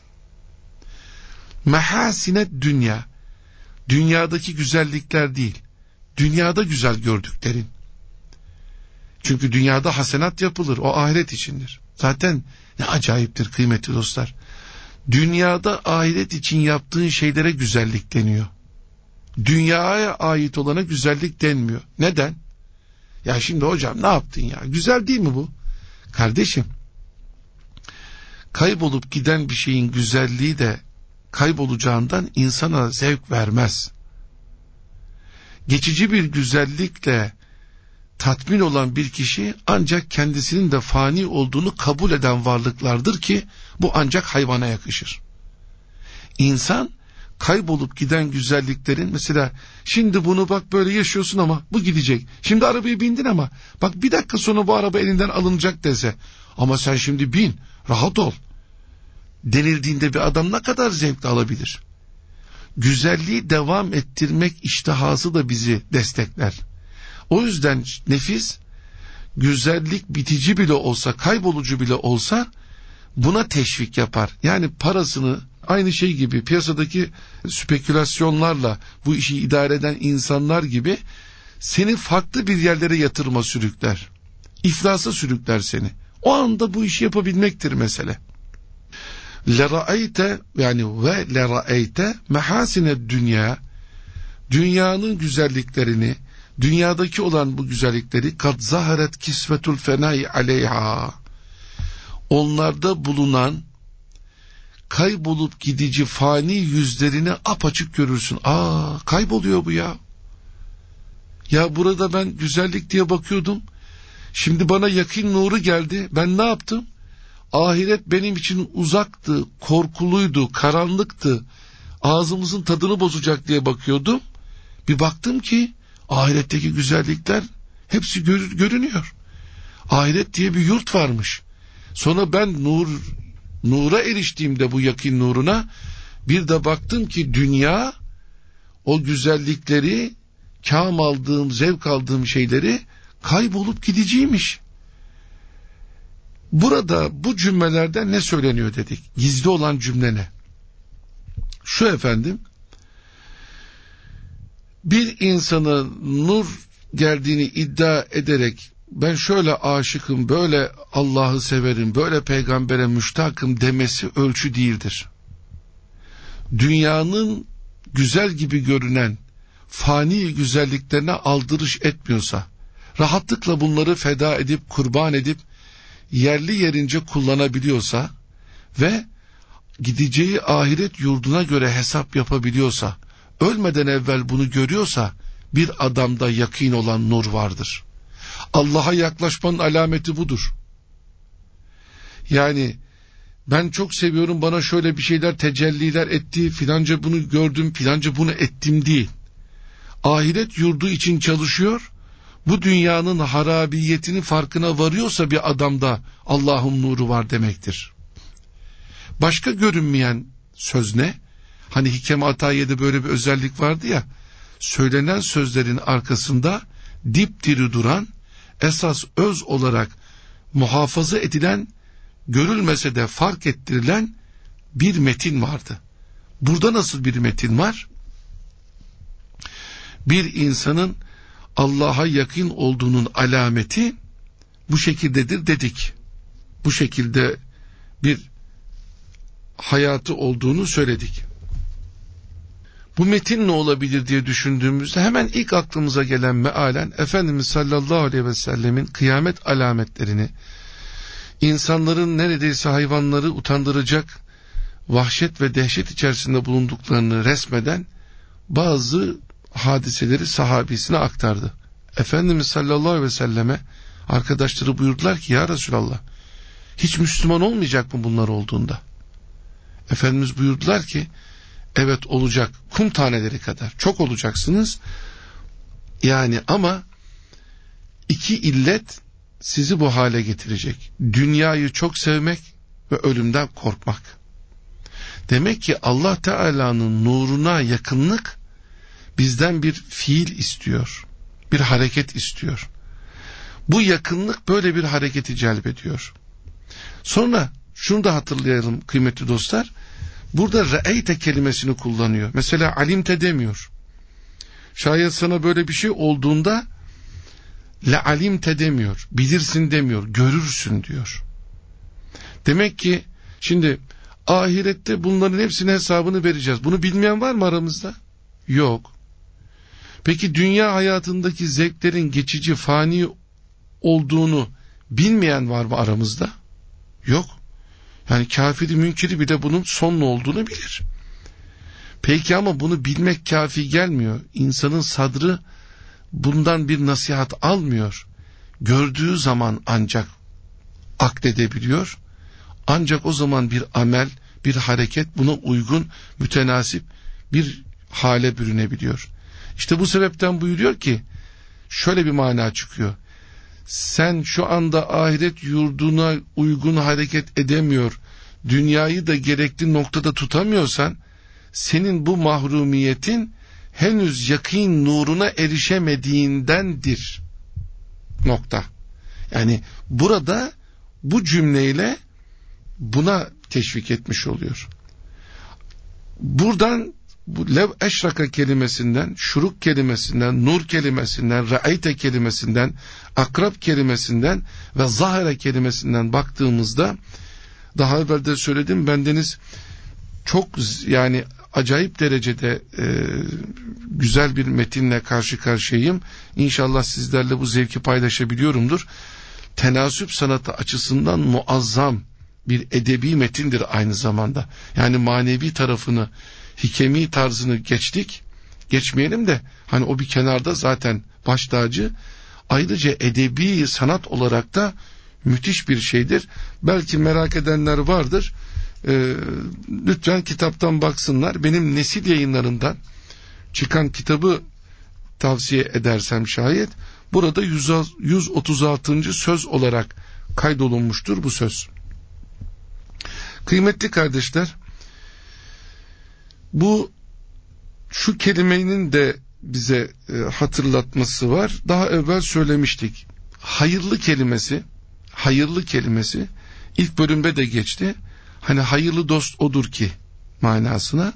Mehasinet dünya, dünyadaki güzellikler değil, dünyada güzel gördüklerin. Çünkü dünyada hasenat yapılır. O ahiret içindir. Zaten ne acayiptir kıymetli dostlar. Dünyada ahiret için yaptığın şeylere güzellik deniyor. Dünyaya ait olana güzellik denmiyor. Neden? Ya şimdi hocam ne yaptın ya? Güzel değil mi bu? Kardeşim, kaybolup giden bir şeyin güzelliği de kaybolacağından insana zevk vermez. Geçici bir güzellikle tatmin olan bir kişi ancak kendisinin de fani olduğunu kabul eden varlıklardır ki bu ancak hayvana yakışır. İnsan kaybolup giden güzelliklerin, mesela şimdi bunu bak böyle yaşıyorsun ama bu gidecek. Şimdi arabaya bindin ama bak bir dakika sonra bu araba elinden alınacak dese, ama sen şimdi bin, rahat ol denildiğinde bir adam ne kadar zevk alabilir? Güzelliği devam ettirmek iştihası da bizi destekler. O yüzden nefis, güzellik bitici bile olsa, kaybolucu bile olsa buna teşvik yapar. Yani parasını, aynı şey gibi piyasadaki spekülasyonlarla bu işi idare eden insanlar gibi seni farklı bir yerlere yatırma sürükler. İflasa sürükler seni. O anda bu işi yapabilmektir mesele. Lera'eyte, yani ve lera'eyte mehasine dünya, dünyanın güzelliklerini, dünyadaki olan bu güzellikleri kad zaharet kisvetul fenai aleyha, onlarda bulunan kaybolup gidici fani yüzlerini apaçık görürsün. Aa, kayboluyor bu ya. Ya burada ben güzellik diye bakıyordum. Şimdi bana yakın nuru geldi. Ben ne yaptım? Ahiret benim için uzaktı, korkuluydu, karanlıktı. Ağzımızın tadını bozacak diye bakıyordum. Bir baktım ki ahiretteki güzellikler hepsi gör, görünüyor. Ahiret diye bir yurt varmış. Sonra ben nur nura eriştiğimde, bu yakın nuruna, bir de baktım ki dünya o güzellikleri, kâm aldığım, zevk aldığım şeyleri kaybolup gideceğiymiş. Burada bu cümlelerde ne söyleniyor dedik? Gizli olan cümle ne? Şu efendim, bir insana nur geldiğini iddia ederek ben şöyle aşıkım, böyle Allah'ı severim, böyle peygambere müştakım demesi ölçü değildir. Dünyanın güzel gibi görünen fani güzelliklerine aldırış etmiyorsa, rahatlıkla bunları feda edip, kurban edip, yerli yerince kullanabiliyorsa ve gideceği ahiret yurduna göre hesap yapabiliyorsa, ölmeden evvel bunu görüyorsa, bir adamda yakîn olan nur vardır. Allah'a yaklaşmanın alameti budur. Yani ben çok seviyorum, bana şöyle bir şeyler, tecelliler etti, filanca bunu gördüm, filanca bunu ettim değil. Ahiret yurdu için çalışıyor, bu dünyanın harabiyetinin farkına varıyorsa bir adamda Allah'ın nuru var demektir. Başka görünmeyen söz ne? Hani Hikem Atayiye'de böyle bir özellik vardı ya, söylenen sözlerin arkasında dipdiri duran, esas öz olarak muhafaza edilen, görülmese de fark ettirilen bir metin vardı. Burada nasıl bir metin var? Bir insanın Allah'a yakın olduğunun alameti bu şekildedir dedik. Bu şekilde bir hayatı olduğunu söyledik. Bu metin ne olabilir diye düşündüğümüzde hemen ilk aklımıza gelen mealen Efendimiz sallallahu aleyhi ve sellemin kıyamet alametlerini, insanların neredeyse hayvanları utandıracak vahşet ve dehşet içerisinde bulunduklarını resmeden bazı hadiseleri sahabisine aktardı. Efendimiz sallallahu aleyhi ve selleme arkadaşları buyurdular ki, ya Resulallah, hiç Müslüman olmayacak mı bunlar olduğunda? Efendimiz buyurdular ki, evet olacak, kum taneleri kadar çok olacaksınız. Yani ama iki illet sizi bu hale getirecek: dünyayı çok sevmek ve ölümden korkmak. Demek ki Allah Teala'nın nuruna yakınlık bizden bir fiil istiyor, bir hareket istiyor. Bu yakınlık böyle bir hareketi celbediyor. Sonra şunu da hatırlayalım kıymetli dostlar, burada re'eyte kelimesini kullanıyor. Mesela alimte demiyor. Şayet sana böyle bir şey olduğunda Le alimte demiyor, bilirsin demiyor, görürsün diyor. Demek ki şimdi ahirette bunların hepsinin hesabını vereceğiz. Bunu bilmeyen var mı aramızda? Yok. Peki dünya hayatındaki zevklerin geçici, fani olduğunu bilmeyen var mı aramızda? Yok. Yani kafiri, münkiri bile bunun sonlu olduğunu bilir. Peki ama bunu bilmek kafi gelmiyor. İnsanın sadrı bundan bir nasihat almıyor. Gördüğü zaman ancak akledebiliyor. Ancak o zaman bir amel, bir hareket buna uygun, mütenasip bir hale bürünebiliyor. İşte bu sebepten buyuruyor ki, şöyle bir mana çıkıyor. Sen şu anda ahiret yurduna uygun hareket edemiyor, dünyayı da gerekli noktada tutamıyorsan, senin bu mahrumiyetin henüz yakîn nuruna erişemediğindendir. Nokta. Yani burada bu cümleyle buna teşvik etmiş oluyor. Buradan bu lev eşraka kelimesinden, şuruk kelimesinden, nur kelimesinden, ra'ayte kelimesinden, akrab kelimesinden ve zahire kelimesinden baktığımızda, daha evvel de söyledim, bendeniz çok yani acayip derecede e, güzel bir metinle karşı karşıyayım. İnşallah sizlerle bu zevki paylaşabiliyorumdur. Tenasüp sanatı açısından muazzam bir edebi metindir aynı zamanda. Yani manevi tarafını, hikemi tarzını geçtik. Geçmeyelim de hani o bir kenarda zaten baş tacı. Ayrıca edebi sanat olarak da müthiş bir şeydir. Belki merak edenler vardır. Ee, lütfen kitaptan baksınlar. Benim Nesil Yayınlarından çıkan kitabı tavsiye edersem şayet, burada yüz otuz altıncı söz olarak kaydolunmuştur bu söz. Kıymetli kardeşler, bu şu kelimenin de bize e, hatırlatması var. Daha evvel söylemiştik. Hayırlı kelimesi, hayırlı kelimesi ilk bölümde de geçti. Hani hayırlı dost odur ki manasına.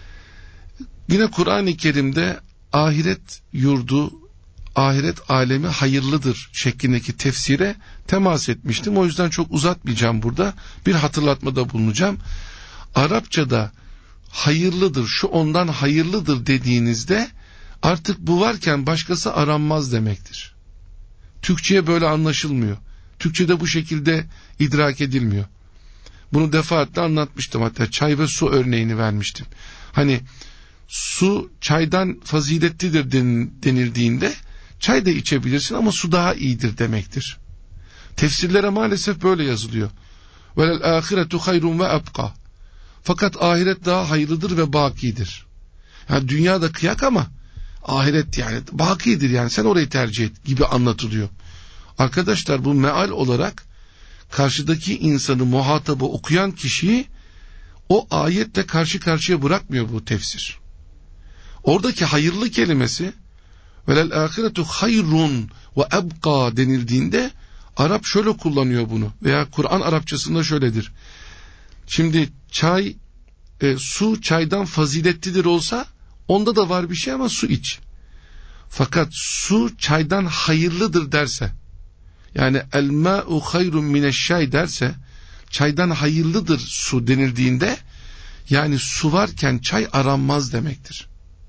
Yine Kur'an-ı Kerim'de ahiret yurdu, ahiret alemi hayırlıdır şeklindeki tefsire temas etmiştim. O yüzden çok uzatmayacağım burada. Bir hatırlatmada bulunacağım. Arapçada hayırlıdır, şu ondan hayırlıdır dediğinizde artık bu varken başkası aranmaz demektir. Türkçe'ye böyle anlaşılmıyor. Türkçe'de bu şekilde idrak edilmiyor. Bunu defaatle anlatmıştım, hatta çay ve su örneğini vermiştim. Hani su çaydan faziletlidir denildiğinde çay da içebilirsin ama su daha iyidir demektir. Tefsirlere maalesef böyle yazılıyor. Velel ahiretu hayrun ve abqa. Fakat ahiret daha hayırlıdır ve bakidir. Yani dünya da kıyak ama ahiret yani bakidir, yani sen orayı tercih et gibi anlatılıyor. Arkadaşlar, bu meal olarak karşıdaki insanı, muhatabı, okuyan kişiyi o ayetle karşı karşıya bırakmıyor bu tefsir. Oradaki hayırlı kelimesi velel ahiretu hayrun ve abqa denildiğinde Arap şöyle kullanıyor bunu, veya Kur'an Arapçasında şöyledir. Şimdi çay, e, su çaydan faziletlidir olsa onda da var bir şey ama su iç. Fakat su çaydan hayırlıdır derse, yani el ma'u hayrun mineşşay derse, çaydan hayırlıdır su denildiğinde, yani su varken çay aranmaz demektir.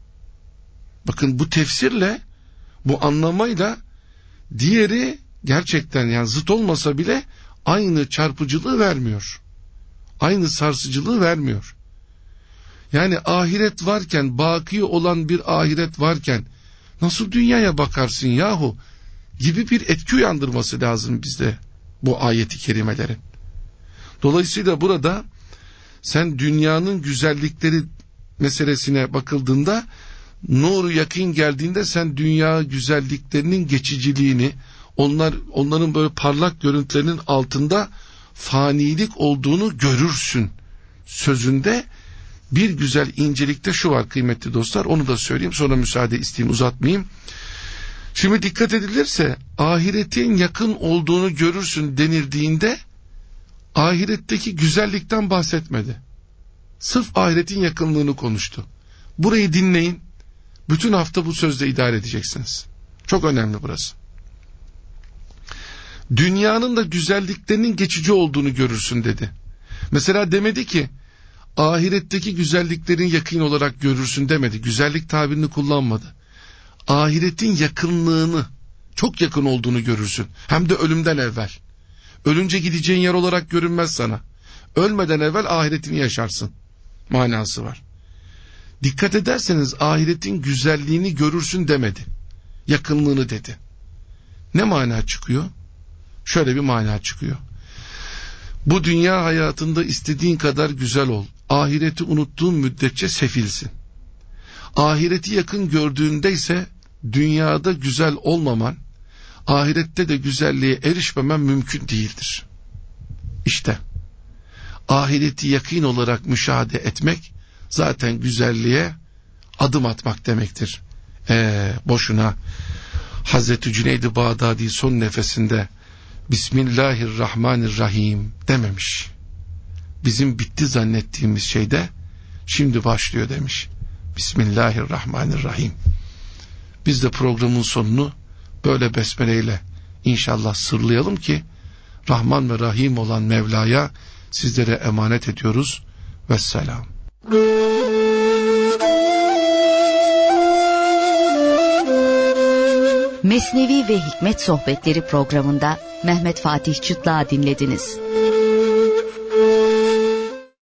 Bakın, bu tefsirle, bu anlamayla diğeri gerçekten yani zıt olmasa bile aynı çarpıcılığı vermiyor. Aynı sarsıcılığı vermiyor. Yani ahiret varken, baki olan bir ahiret varken nasıl dünyaya bakarsın yahu gibi bir etki uyandırması lazım bizde bu ayeti kerimelerin. Dolayısıyla burada sen dünyanın güzellikleri meselesine bakıldığında, nur yakın geldiğinde sen dünya güzelliklerinin geçiciliğini, onlar onların böyle parlak görüntülerinin altında fanilik olduğunu görürsün sözünde bir güzel incelikte şu var kıymetli dostlar, onu da söyleyeyim, sonra müsaade isteyeyim, uzatmayayım. Şimdi dikkat edilirse ahiretin yakın olduğunu görürsün denildiğinde ahiretteki güzellikten bahsetmedi. Sırf ahiretin yakınlığını konuştu. Burayı dinleyin. Bütün hafta bu sözle idare edeceksiniz. Çok önemli burası. Dünyanın da güzelliklerinin geçici olduğunu görürsün dedi. Mesela demedi ki ahiretteki güzelliklerin yakın olarak görürsün demedi. Güzellik tabirini kullanmadı. Ahiretin yakınlığını, çok yakın olduğunu görürsün. Hem de ölümden evvel. Ölünce gideceğin yer olarak görünmez sana. Ölmeden evvel ahiretini yaşarsın manası var. Dikkat ederseniz ahiretin güzelliğini görürsün demedi. Yakınlığını dedi. Ne mana çıkıyor? Şöyle bir mana çıkıyor. Bu dünya hayatında istediğin kadar güzel ol. Ahireti unuttuğun müddetçe sefilsin. Ahireti yakın gördüğünde ise dünyada güzel olmaman, ahirette de güzelliğe erişmemen mümkün değildir. İşte ahireti yakın olarak müşahede etmek zaten güzelliğe adım atmak demektir. Ee, boşuna Hazreti Cüneyd-i Bağdadi son nefesinde Bismillahirrahmanirrahim dememiş. Bizim bitti zannettiğimiz şey de şimdi başlıyor demiş. Bismillahirrahmanirrahim. Biz de programın sonunu böyle besmeleyle inşallah sırlayalım ki Rahman ve Rahim olan Mevla'ya sizlere emanet ediyoruz. Vesselam. Mesnevi ve Hikmet Sohbetleri programında Mehmet Fatih Çıtlak'ı dinlediniz.